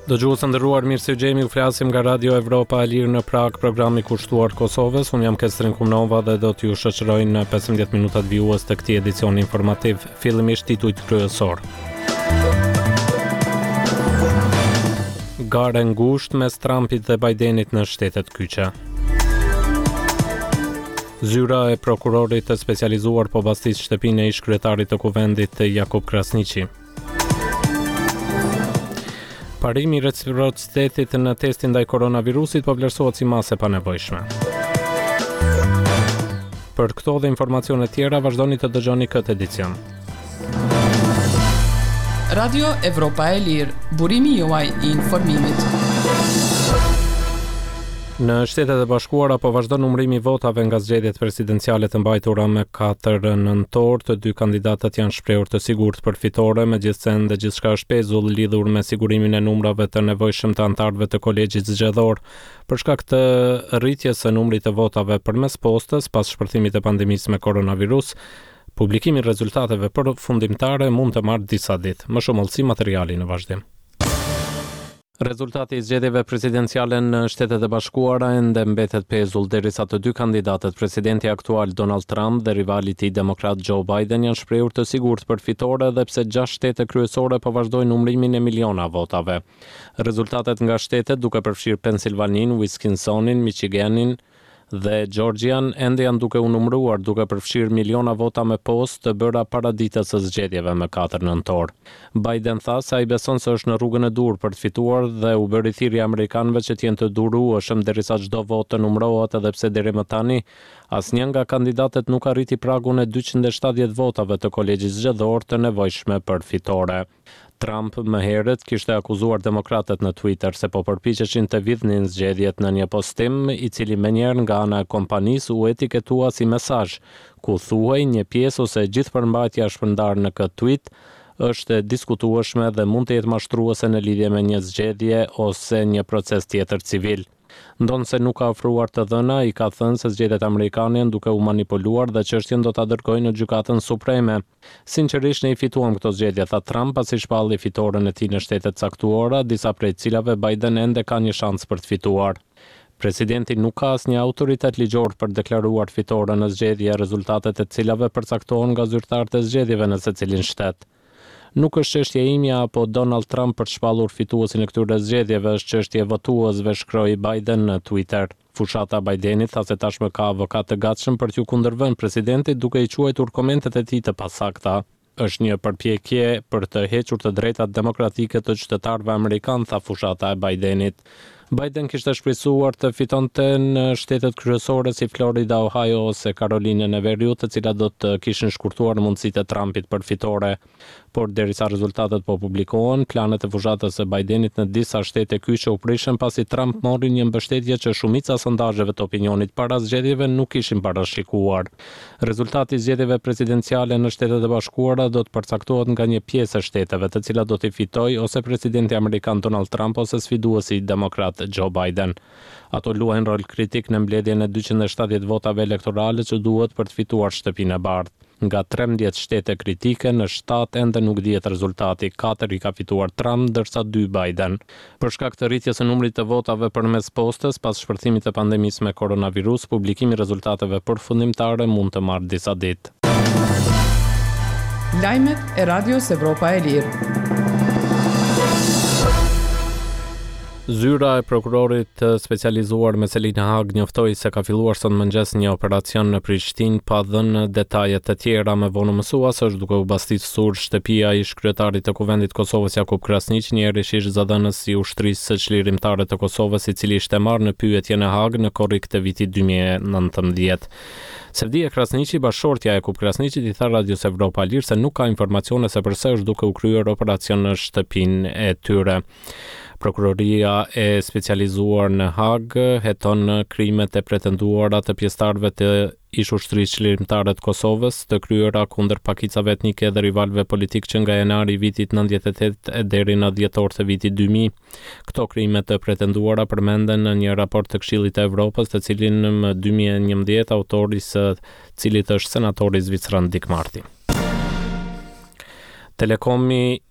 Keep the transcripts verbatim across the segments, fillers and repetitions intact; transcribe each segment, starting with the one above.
Dëgjues të nderuar, mirë se gjemi, u flasim nga Radio Evropa e Lirë në Prag, programi kushtuar Kosovës. Unë jam Kestrin Kumnova dhe do t'ju shoqëroj në pesëmbëdhjetë minutat vijues të këtij edicioni informativ. Fillimisht titujt kryesor. Gare ngushtë mes Trumpit dhe Bidenit në shtetet kyçe. Zyra e prokurorit të specializuar po bastis shtëpinë e ish-kryetarit të kuvendit të Jakub Krasniqi. Parimi i reciprocitetit në testin ndaj koronavirusit po vlerësohet si masë e panevojshme. Për këto dhe informacione tjera vazhdoni të dëgjoni këtë edicion. Radio Evropa e Lirë, burimi juaj i informimit. Në Shtetet e Bashkuara po vazhdon numërimi i votave nga zgjedhjet presidenciale të mbajtura me katër nëntor. Të dy kandidatët janë shprehur të sigurt për fitore, megjithse ende gjithçka është pezull lidhur me sigurimin e numrave të nevojshëm të anëtarëve të kolegjit zgjedhor. Për shkak të rritjes së numrit të votave përmes postës pas shpërthimit të pandemisë me koronavirus, publikimi i rezultateve përfundimtare mund të marrë disa ditë. Më shumë olsi materiali në vazhdim. Rezultati i zgjedhjeve presidenciale në Shtetet e Bashkuara ende mbetet pezull derisa të dy kandidatët, presidenti aktual Donald Trump dhe rivali i tij demokrat Joe Biden, janë shprehur të sigurt për fitore dhe pse gjashtë shtete kryesore po vazhdojnë numërimin e miliona votave. Rezultatet nga shtetet, duke përfshirë Pennsylvaninë, Wisconsin, Michiganin dhe Georgian, ende janë duke u numëruar, duke përfshirë miliona vota me postë të bëra para ditës së zgjedhjeve më katër nëntor. Biden tha se ai beson se është në rrugën e dur për të fituar dhe u bëri thirrje amerikanëve që të jenë të durueshëm derisa çdo votë të numërohet, edhe pse deri më tani asnjë nga kandidatët nuk arriti pragun e dyqind e shtatëdhjetë votave të kolegjit zgjedhor të nevojshme për fitore. Trump më herët kishte akuzuar demokratët në Twitter se po përpiqeshin të vidhnin zgjedhjet në një postim i cili menjëherë nga ana e kompanisë u etiketua si mesazh, ku thuhej një pjesë ose gjithë përmbajtja e shpërndarë në këtë tweet është e diskutueshme dhe mund të jetë mashtruese në lidhje me një zgjedhje ose një proces tjetër civil. Ndonë se nuk ka ofruar të dhëna, i ka thënë se zgjedhjet amerikane janë duke u manipuluar dhe çështjen do ta dërgojë në gjykatën supreme. Sinqerisht ne i fituam këto zgjedhje, tha Trump pasi shpalli fitoren e tij në shtete caktuara, disa prej cilave Biden ende ka një shans për të fituar. Presidenti nuk ka asnjë autoritet ligjor për deklaruar fitore në zgjedhje, rezultatet e cilave përcaktohen nga zyrtarët e zgjedhjeve në secilin shtet. Nuk është çështje imja apo Donald Trump për të shpallur fituesin e këtyre zgjedhjeve, është çështje votuesve, shkroi Biden në Twitter. Fushata Bidenit tha se tashmë ka avokat të gatshëm për t'ju kundërvënë presidentit, duke i quajtur komentet e tij të pasakta. Është një përpjekje për të hequr të drejtat demokratike të qytetarëve amerikanë, tha fushata e Bidenit. Biden kishte shpresuar të fitonte në shtetet kryesore si Florida, Ohio ose Karolinën e Veriut, të cilat do të kishin shkurtuar mundësitë e Trumpit për fitore. Por derisa rezultatet po publikohen, planet e fushatës së Bidenit në disa shtete kyçe u prishën pasi Trump mori një mbështetje që shumica sondazheve të opinionit para zgjedhjeve nuk kishin parashikuar. Rezultati i zgjedhjeve presidenciale në Shtetet e Bashkuara do të përcaktohet nga një pjesë e shteteve, të cilat do t'i fitojë ose presidenti amerikan Donald Trump ose sfiduesi demokrat Joe Biden. Ato luajnë rol kritik në mbledhjen e dyqind e shtatëdhjetë votave elektorale që duhet për të fituar shtëpinë e bardhë. Nga trembëdhjetë shtete kritike, në shtatë ende nuk dihet rezultati, katër i ka fituar Trump, ndërsa dy Biden. Për shkak të rritjes së numrit të votave përmes postës pas shpërthimit të pandemisë me koronavirus, publikimi i rezultateve përfundimtare mund të marrë disa ditë. Lajmet e Radios Evropa e Lirë. Zyra e prokurorit të specializuar me Selina Hag njoftoi se ka filluar sot mëngjes një operacion në Prishtinë pa dhënë detaje të tjera. Me vonë mësues është duke u bastisur shtëpia e ish-kryetarit të kuvendit Kosovës Jakub Krasniqi, një herësh zëdhënës i ushtrisë së çlirimtare të Kosovës, i cili ishte marrë në pyetje në Hag në korrik të vitit dy mijë e nëntëmbëdhjetë. Sevdia Krasniqi, bashortja e Jakub Krasniqit, i tha Radios Evropa Lirë se nuk ka informacione se përse është duke u kryer operacion në shtëpinë e tyre. Prokuroria e specializuar në Hag heton krimet e pretenduara të pjesëtarëve të ish-ushtrisë çlirimtare të Kosovës, të kryera kundër pakicave etnike dhe rivalëve politik që nga janari i vitit nëntëdhjetë e tetë deri në dhjetor të vitit dy mijë. Këto krime të pretenduara përmenden në një raport të Këshillit të Evropës, të cilin në dy mijë e njëmbëdhjetë autori së cilit është senatori zvicran Dick Marty. Telekomi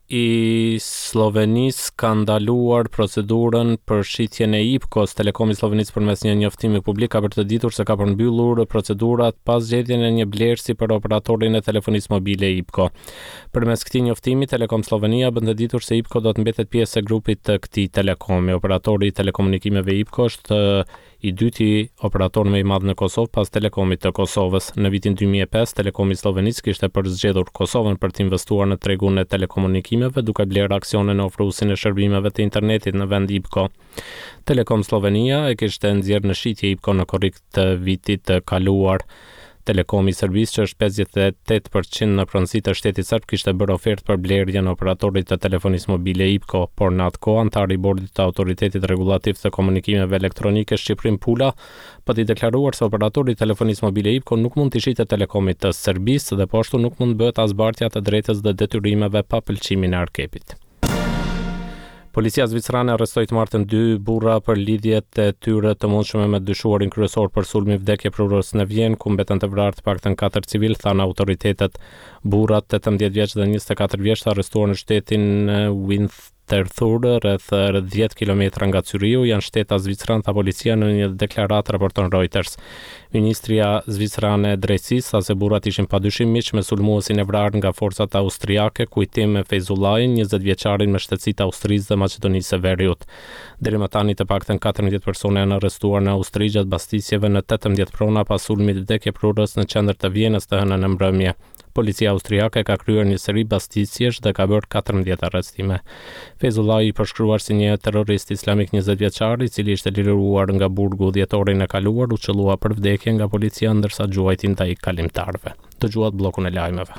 i Slovenisë ka ndaluar procedurën për shitjen e I P K-s. Telekomi i Slovenisë përmes një njoftimi publik ka bërë të ditur se ka përmbyllur procedurat pas zgjedhjen e një blerësi për operatorin e telefonisë mobile I P K. Përmes këtij njoftimi, Telekom Slovenia bën të ditur se I P K do të mbetet pjesë e grupit të këtij telekomi. Operatori i telekomunikimeve I P K është i dyti operator më i madh në Kosovë pas Telekomit të Kosovës. Në vitin dy mijë e pesë, Telekomi i Slovenisë kishte përzgjedhur Kosovën për të investuar në tregun e telekomunikimeve, duke blerë aksione në ofruesin e shërbimeve të internetit në vend I P K. Telekom Slovenia e kishte nxjerrë në shitje I P K në korrik të vitit të kaluar. Telekomi i Serbisë, që është pesëdhjetë e tetë përqind në pronësi të shtetit serb, kishte bërë ofertë për blerjen e operatorit të telefonisë mobile I P K, por në atë kohë antari i bordit të Autoritetit Rregullativ të Komunikimeve Elektronike Shqiprim Pula po t'i deklaruar se operatori i telefonisë mobile I P K nuk mund t'i shitet telekomit të Serbisë dhe po ashtu nuk mund bëhet as bartja të drejtës dhe detyrimeve pa pëlqimin e arkepit. Policia zvicerane arrestoi të martën dy burra për lidhjet e tyre të mundshme me dyshuarin kryesor për sulmin vdekje prurës në Vjenë, ku mbeten të vrarë të paktën katër civil, thanë autoritetet. Burrat tetëmbëdhjetë vjeç dhe njëzet e katër vjeç të arrestuar në shtetin Winterthur, rreth dhjetë kilometra nga Zyriu, janë shteta zviceran tha policia në një deklaratë, raporton Reuters. Ministria zvicerane e drejtësisë tha se burrat ishin padyshim miq me sulmuesin e vrarë nga forcat austriake, kujtim me Feyzullahin, njëzet vjeçarin me shtësitë Austrisë dhe Maqedonisë së Veriut. Deri më tani të paktën katërmbëdhjetë persona janë arrestuar në Austri gjatë bastisjeve në tetëmbëdhjetë prona pas sulmit vdekje prurës në qendër të Vjenës të hënën në mbrëmje. Policia austriake ka kryer një seri bastisjesh dhe ka bërë katërmbëdhjetë arrestime. Feyzullahi i përshkruar si një terrorist islamik njëzet vjeçar, i cili ishte liruar nga burgu dhjetorin e kaluar, u qellua për vdekje nga policia ndërsa gjuajti ndaj kalimtarëve. Dëgjuat bllokun e lajmeve.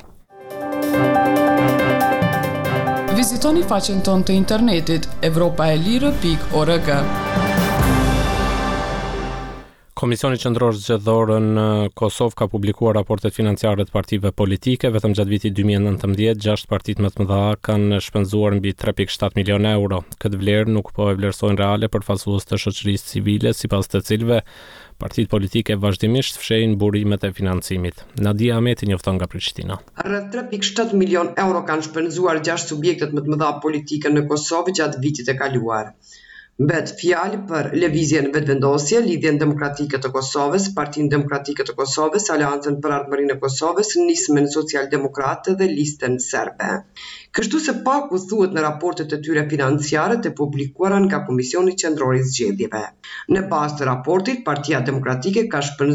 Vizitoni faqen tonë të internetit evropaelire pikë org. Komisioni Qendror Zgjedhor në Kosovë ka publikuar raportet financiare të partive politike. Vetëm gjatë vitit dy mijë e nëntëmbëdhjetë, gjashtë partitë më të mëdha kanë shpenzuar mbi tre pikë shtatë milion euro. Këtë vlerë nuk po e vlerësojnë reale përfaqësues të shoqërisë civile, sipas të cilëve partitë politike vazhdimisht fshehin burimet e financimit. Nadia Ahmeti njofton nga Prishtina. Rreth tre pikë shtatë milion euro kanë shpenzuar gjashtë subjektet më të mëdha politike në Kosovë gjatë vitit të kaluar. Mbet fjalë për lëvizjen vetëvendosje, Lidhjen Demokratike të Kosovës, Partinë Demokratike të Kosovës, Aleancën për Ardhmërinë e Kosovës, Nismën Social-Demokratë dhe Listën Serbe. Kështu se paku thuhet në raportet e tyre financiare të publikuara nga Komisioni Qendror i Zgjedhjeve. Në bazë të raportit, Partia Demokratike ka shpenzuar